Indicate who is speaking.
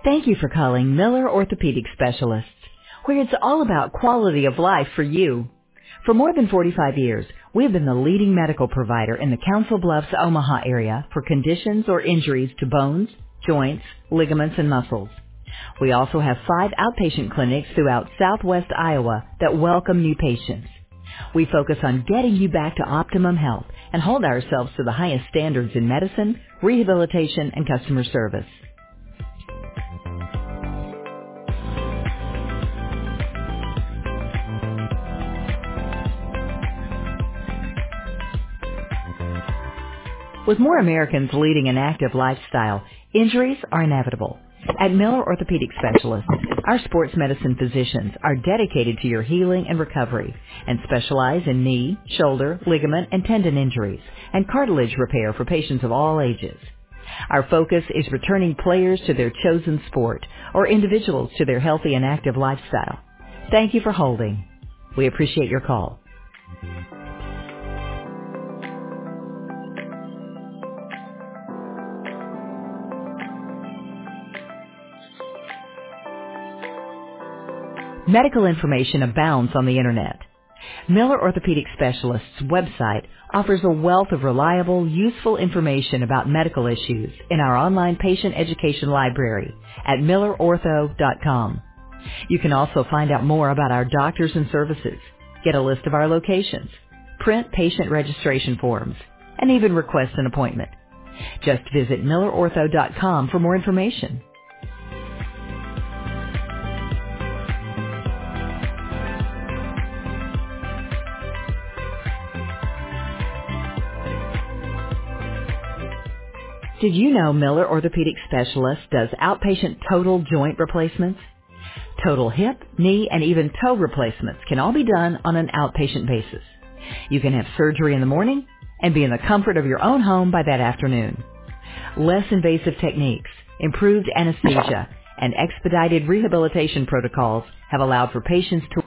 Speaker 1: Thank you for calling Miller Orthopedic Specialists, where it's all about quality of life for you. For more than 45 years, we have been the leading medical provider in the Council Bluffs, Omaha area for conditions or injuries to bones, joints, ligaments, and muscles. We also have 5 outpatient clinics throughout southwest Iowa that welcome new patients. We focus on getting you back to optimum health and hold ourselves to the highest standards in medicine, rehabilitation, and customer service. With more Americans leading an active lifestyle, injuries are inevitable. At Miller Orthopedic Specialists, our sports medicine physicians are dedicated to your healing and recovery and specialize in knee, shoulder, ligament, and tendon injuries and cartilage repair for patients of all ages. Our focus is returning players to their chosen sport or individuals to their healthy and active lifestyle. Thank you for holding. We appreciate your call. Medical information abounds on the Internet. Miller Orthopedic Specialists' website offers a wealth of reliable, useful information about medical issues in our online patient education library at millerortho.com. You can also find out more about our doctors and services, get a list of our locations, print patient registration forms, and even request an appointment. Just visit millerortho.com for more information. Did you know Miller Orthopedic Specialist does outpatient total joint replacements? Total hip, knee, and even toe replacements can all be done on an outpatient basis. You can have surgery in the morning and be in the comfort of your own home by that afternoon. Less invasive techniques, improved anesthesia, and expedited rehabilitation protocols have allowed for patients to